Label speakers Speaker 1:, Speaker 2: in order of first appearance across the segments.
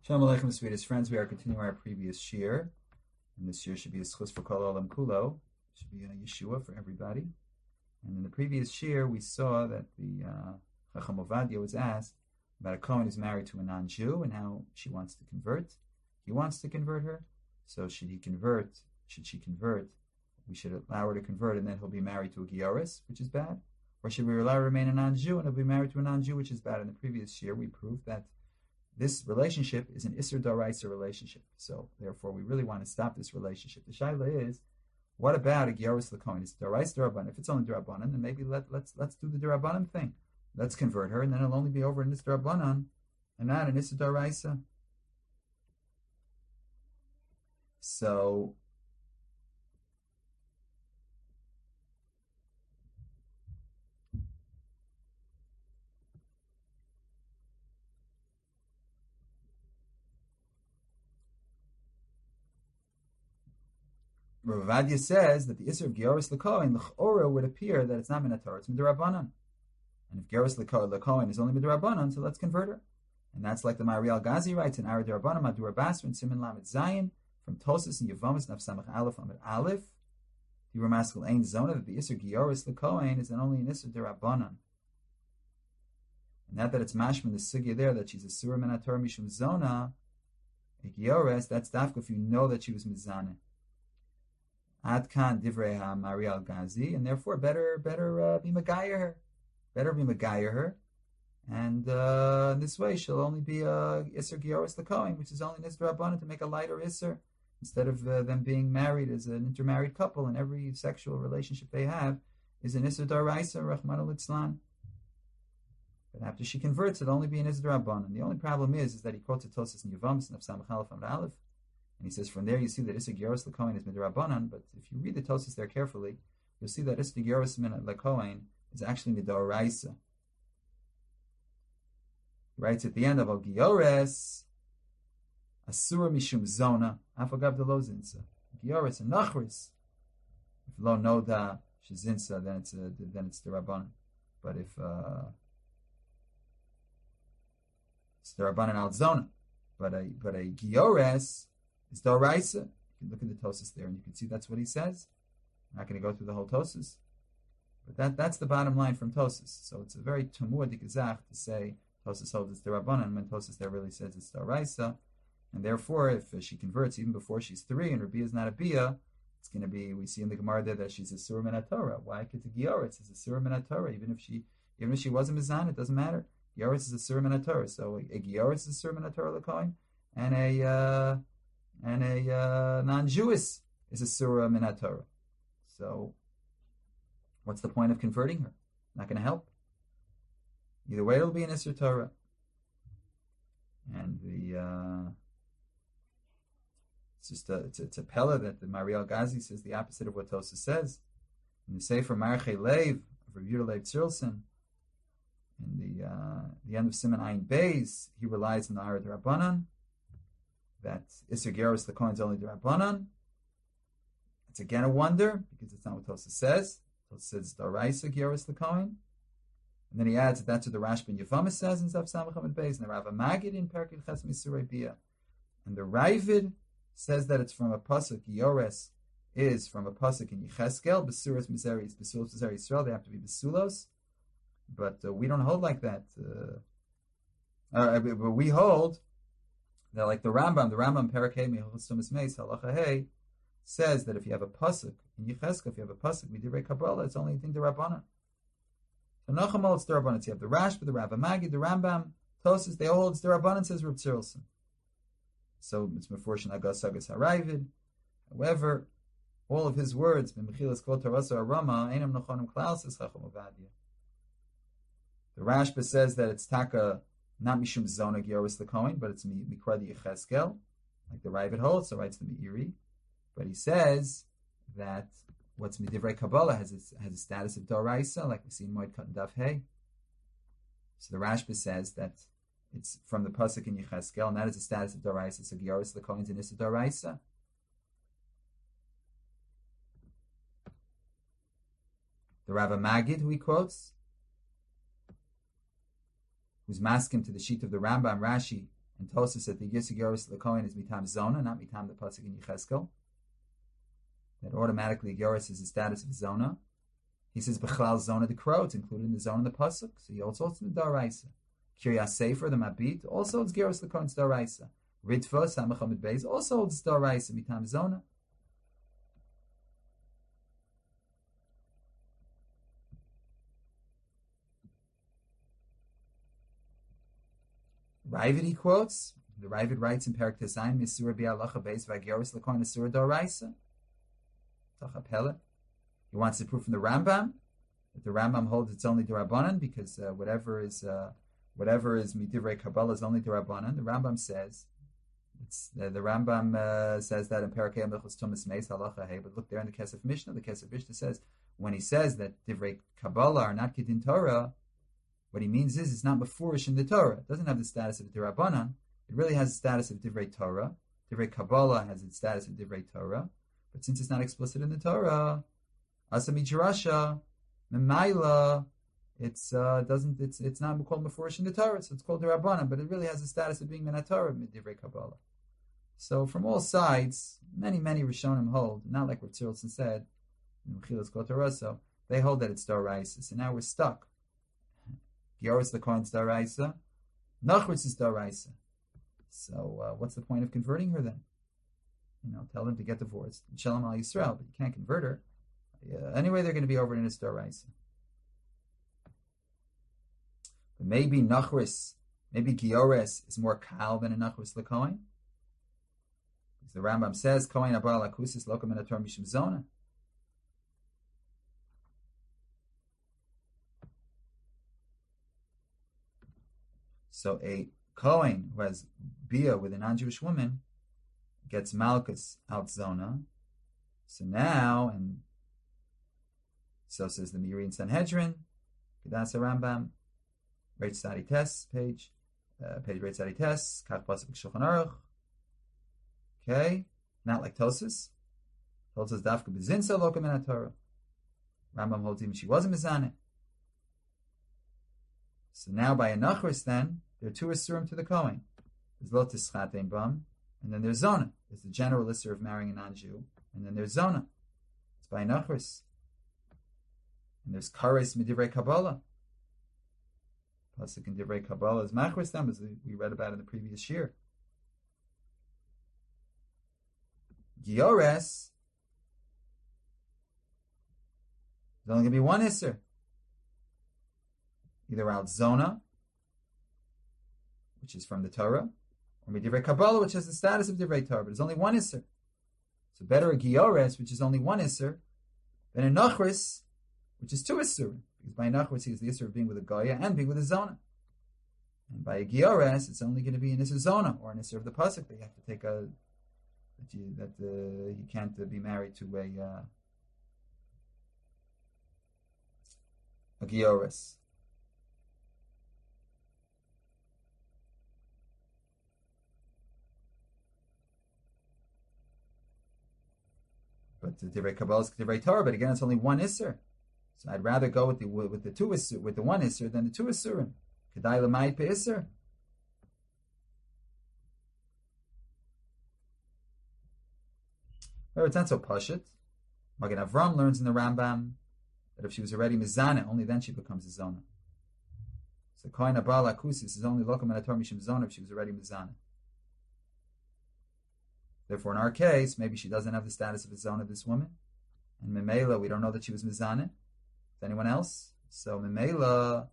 Speaker 1: Shalom Aleichem, sweetest friends. We are continuing our previous shir, and this year should be a schus for Kol Olam Kulo. Should be a Yeshua for everybody. And in the previous shir, we saw that the Chacham Ovadia was asked about a Kohen who's married to a non-Jew and how she wants to convert. He wants to convert her, so should he convert? Should she convert? We should allow her to convert, and then he'll be married to a Gioris, which is bad. Or should we allow her to remain a non-Jew and he'll be married to a non-Jew, which is bad? In the previous shir, we proved that this relationship is an Isser Daraisa relationship. So, therefore, we really want to stop this relationship. The shaila is, what about a Gioris L'Kohen? It's Daraisa Darabanan. If it's only Darabanan, then maybe let's do the Darabanan thing. Let's convert her, and then it'll only be over in this Darabanan and not in Isser Daraisa. So, Rav Ovadia says that the Isser of Gioris L'Kohen, L'chora, would appear that it's not Minator, it's Midirabanan. And if Gioris L'Kohen is only Midirabanan, so let's convert her. And that's like the Mariel Ghazi writes in Ara Dirabanan, Madur Basra, and Siman Lamed Zayin, from Tosis and Yavamas, Naf Samach Aleph, Amid Aleph, Dibur Maskal Ein Zona, that the Isser Gioris L'Kohen is only an Isser Dirabanan. And not that it's mashman the sugya there, that she's a Surah Minator Mishum Zona, a Gioris, that's dafka if you know that she was Mizaneh. Adkan divrei ha-Mariel Ghazi, and therefore better be Megayah her. Better be Megayah her. And in this way, she'll only be Isser Gioris L'Kohen, which is only an Isser Rabbanan to make a lighter Isser, instead of them being married as an intermarried couple, and every sexual relationship they have is an Isser Daraisa, Rachmana Litzlan. But after she converts, it'll only be an Isser Rabbanan. The only problem is that he quotes a Tosas in Yevamos and Samach Aleph Amud Aleph. And he says, from there you see that Isser Gioris L'Kohen is Midrabanan, but if you read the Tosas there carefully, you'll see that Isser Gioris L'Kohen is actually Midoraisa. He writes at the end of Al Giores, Asura Mishum Zona, Afagav de Lo Zinsa. Giores and Nachris. If Lo Noda Shazinsa, then it's the Rabbanan. But if it's the Rabbanan Al Zona. But a Giores is Doraisa. You can look at the Tosas there and you can see that's what he says. I'm not going to go through the whole Tosas. But that's the bottom line from Tosas. So it's a very Tumur Dikazach to say Tosas holds it's the Rabbanan when Tosas there really says it's Doraisa. And therefore, if she converts even before she's 3 and her Bia is not a Bia, it's going to be, we see in the Gemara there that she's a Surah Min Torah. Why? Because a Gioris is a Surah Min Torah. Even if she wasn't Mizan, it doesn't matter. Gioris is a Surah Min Torah. So a Gioris is a Surah Min Torah L'Kohen, and a non-Jewish is a Surah Min Torah. So, what's the point of converting her? Not going to help. Either way, it'll be an Isser Torah. And it's a pella that the Mariel Ghazi says the opposite of what Tosa says. In the Sefer Marchei Lev of Rabbi Yehuda Leib Tzirlson, in the end of Siman Ayin Beis, he relies on the Ara D'Rabbanan, that Isser Gioris L'Kohen is only D'Rabbanan. It's again a wonder, because it's not what Tosa says. Tosa says D'Oraisa Gioris L'Kohen. And then he adds that that's what the Rashba in Yevamos says in Zav Samach Amud Beis, and the Rav Magid in Perkei Ches Misurei Bia. And the Ravid says that it's from a pasuk. Gioris is from a pasuk in Yecheskel. Besuros Miseris, Besulos Miseris Israel. They have to be Besulos. But we don't hold like that. But we hold that, like the Rambam Parakeh Mehilchos Tumas Meis Halacha Hey says that if you have a pasuk in Yecheskel, if you have a pasuk Midivrei Kabbalah, it's only a thing to Rabbanan. So Nachum holds the Rabbanan. So you have the Rashba, the Rav Magid, the Rambam, Tosas. They all hold the Rabbanan. Says Reb Tzirlson. So it's Meforshon Agas Sagas Haravid. However, all of his words, B'mechilas Kol Tarasa Arama, Einam Nochonim Klal, says Chacham Ovadia. The Rashba says that it's Taka, not Mishum Zona Gioris L'Kohen, but it's Mikra the Yecheskel, like the Ravid holds, so writes the Meiri. But he says that what's Midivrei Kabbalah has a status of Doraisa, like we see in Moed Katan Daf Hey. So the Rashba says that it's from the pasuk in Yecheskel, and that is the status of Doraisa. So Gioris L'Kohen is an Issa Doraisa. The Rav Magid, who he quotes, who's masking to the sheet of the Rambam Rashi, And Tosa said the Yisig Yoris Lekoin is Mitam Zona, not Mitam the Pasuk in Yecheskel. That automatically Yoris is the status of Zona. He says Bechlal Zona the Crow, it's included in the Zona of the Pasuk. So he also it's the Daraisa. Kiryas Sefer, the Mabit, also it's Yoris Lekoin, it's Daraisa. Ritva, Samachamid Beis, also it's Daraisa, Mitam Zona. Ravid he quotes. The Ravid writes in Perak Tesayin, Misur bi'alacha beis v'agyoris l'koin asur d'oraisa. Tachapele. He wants to prove from the Rambam that the Rambam holds it's only d'Rabbanan because whatever is midivrei Kabbalah is only d'Rabbanan. The Rambam says the Rambam says that in Perak Mechus Tumas Meis halacha hey. But look there in the Kesef Mishnah. The Kesef Mishnah says when he says that divrei Kabbalah are not kedin Torah, what he means is it's not mefurish in the Torah. It doesn't have the status of d'Rabbanan. It really has the status of divrei Torah. Divrei Kabbalah has the status of divrei Torah. But since it's not explicit in the Torah, asa midrasha, memaila, it's not called mefurish in the Torah, so it's called d'Rabbanan. But it really has the status of being min Torah, divrei Kabbalah. So from all sides, many Rishonim hold, not like what Tzirlson said, so they hold that it's d'Oraisa. So now we're stuck. Gioris the Kohen's Daraisa, Nachritz is Daraisa. So what's the point of converting her then? Tell them to get divorced. Shalom al Yisrael, but you can't convert her. Anyway, they're going to be over in his Daraisa. But maybe Nachritz, maybe Giores is more kal than a Nachritz LeKohen. Because the Rambam says, Kohen Abal Akusis Lokam Enator Mishum Zona. So a Kohen who has Bia with a non-Jewish woman gets Malchus out Zona. So now, and so says the Meiri and Sanhedrin, Kedasa Rambam, Reit Sadi Tes, page Reit Sadi Tes, Kach Pasuk Shulchan Aruch. Okay, not like Tosas. Tosas Dafka Bezinsa Lokam in Torah. Rambam holds even she wasn't Mizaneh. So now by a Nachris then, there are two Isurim to the Kohen. There's Lotis Chatein Bam, and then there's Zona. There's the general Isur of marrying a non-Jew, and then there's Zona. It's by a Nachris. And there's Kares Midivrei Kabbalah. Pasuk in Divrei Kabbalah is Machris them, as we read about in the previous year. Giores, there's only going to be one Isur. Either out Zona, which is from the Torah, or Midivrei Kabbalah, which has the status of Divrei Torah, but there's only one Isser. So better a Giores, which is only one Isser, than a Nachris, which is two Isser. Because by a Nachris, he has the Isser of being with a Goya and being with a Zona. And by a Giores, it's only going to be an Isser Zona, or an Isser of the Pasuk, that you have to take he can't be married to a Giores. But the Divrei Kabbalah is Divrei Torah, but again, it's only one Isser. So I'd rather go with the two Isser, with the one Isser than the two Isserim. Kedai l'mayit pe'Isser. Well, it's not so pashut. Magen Avram learns in the Rambam that if she was already Mizana, only then she becomes a Zona. So Kohen Abal Akusis is only Lokam Enator Mishum Zona if she was already Mizana. Therefore, in our case, maybe she doesn't have the status of a Zona, this woman. And Memela, we don't know that she was Mizana. With anyone else? So Memela,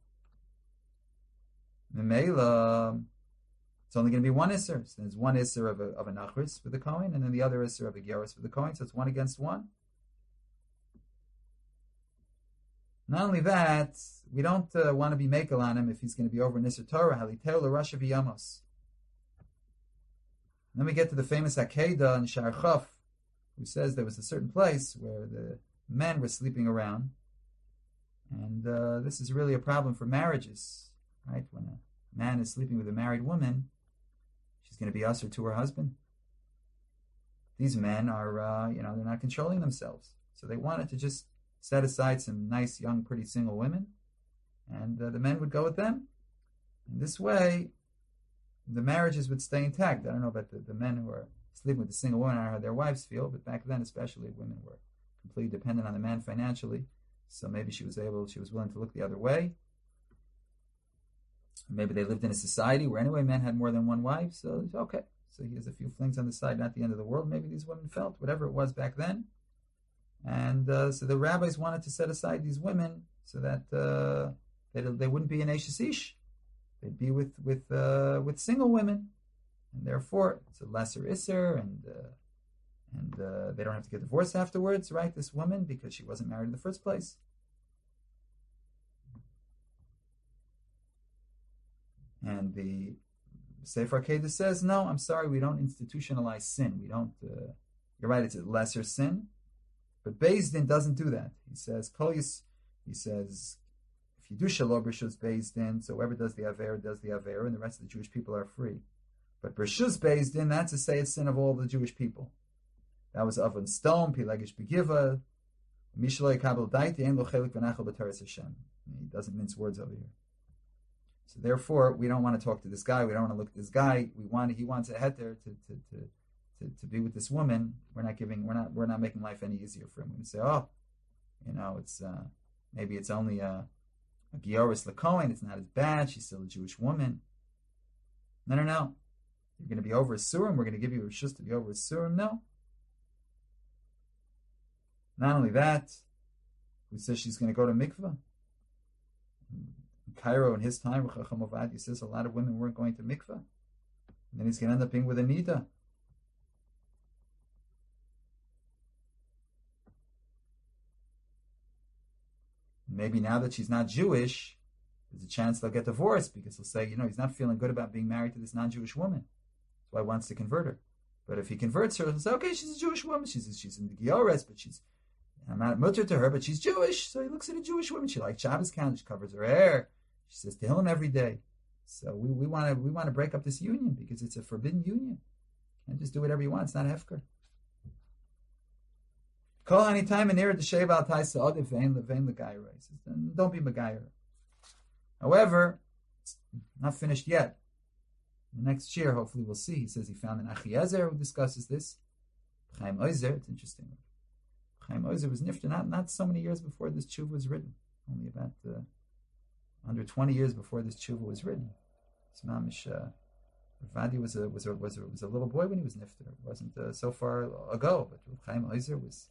Speaker 1: it's only going to be one Isser. So there's one Isser of a Nachris with the Kohen, and then the other Isser of a Geras with the Kohen. So it's one against one. Not only that, we don't want to be makel on him if he's going to be over in Isser Torah. Haliteu l'Rasha v'Yamos. Then we get to the famous Akedah in Shar Chaf, who says there was a certain place where the men were sleeping around. And this is really a problem for marriages, right? When a man is sleeping with a married woman, she's going to be usher to her husband. These men are, they're not controlling themselves. So they wanted to just set aside some nice, young, pretty single women, and the men would go with them. In this way, the marriages would stay intact. I don't know about the men who are sleeping with a single woman, I don't know how their wives feel, but back then especially women were completely dependent on the man financially. So maybe she was willing to look the other way. Maybe they lived in a society where anyway men had more than one wife, so okay. So he has a few flings on the side, not the end of the world. Maybe these women felt, whatever it was back then. And so the rabbis wanted to set aside these women so that they wouldn't be an Eshes Ish. They'd be with single women. And therefore, it's a lesser Isser, and they don't have to get divorced afterwards, right? This woman, because she wasn't married in the first place. And the Sefer Kedah says, no, I'm sorry, we don't institutionalize sin. We don't. You're right, it's a lesser sin, but Beis Din doesn't do that. He says, if you do Shalom B'Rishus Beis Din, so whoever does the Aver, and the rest of the Jewish people are free. But B'Rishus Beis Din, that's to say it's sin of all the Jewish people. That was Avon Stone, Pilegish Begiva, Mishalei Kabel Daiti, Ein Lo Chelik V'Nachal B'Taras Hashem. He doesn't mince words over here. So therefore, we don't want to talk to this guy. We don't want to look at this guy. He wants a heter to be with this woman. We're not making life any easier for him. We say, it's maybe it's only a Gioris Lakohen. It's not as bad. She's still a Jewish woman. No. You're going to be over a surim. We're going to give you a rishus to be over a surim. No. Not only that, who says she's going to go to mikveh? In Cairo in his time, Chacham Ovadia says a lot of women weren't going to mikveh. And then he's going to end up being with a nida. Maybe now that she's not Jewish, there's a chance they'll get divorced because he'll say, he's not feeling good about being married to this non-Jewish woman. That's why he wants to convert her. But if he converts her, he'll say, okay, she's a Jewish woman. She's in the Giores, but I'm not mutter to her, but she's Jewish. So he looks at a Jewish woman. She likes Shabbos count. She covers her hair. She says Tehillim every day. So we want to break up this union because it's a forbidden union. Can't just do whatever you want. It's not hefker. Call any time and near the sheva al taisa odif vein legaira. Don't be megaira. However, it's not finished yet. The next year, hopefully, we'll see. He says he found an Achiezer who discusses this. Chaim Oizer. It's interesting. Chaim Oizer was nifter not so many years before this tshuva was written. Only about under 20 years before this tshuva was written. So Mamish Vadi was a little boy when he was nifter. It wasn't so far ago, but Chaim Oizer was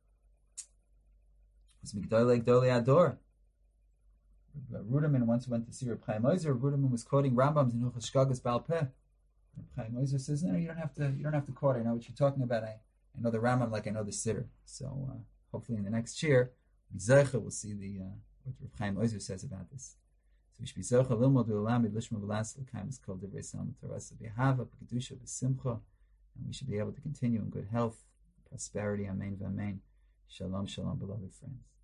Speaker 1: Migdolei Gdolei Ador. Ruderman once went to see Reb Chaim Oizer. Ruderman was quoting Rambam's in Hilchos Shkagas Baal Peh. Reb Chaim Oizer says, "No, you don't have to quote. I know what you're talking about. I know the Rambam like I know the Siddur." So hopefully in the next year, we'll see what Reb Chaim Oizer says about this. So we should be zocha lilmod u'lamid lishma v'las l'kaim is called divrei salm torasa b'hava b'kedusha b'simcha, and we should be able to continue in good health, prosperity, amen v'amen. Shalom, shalom, beloved friends.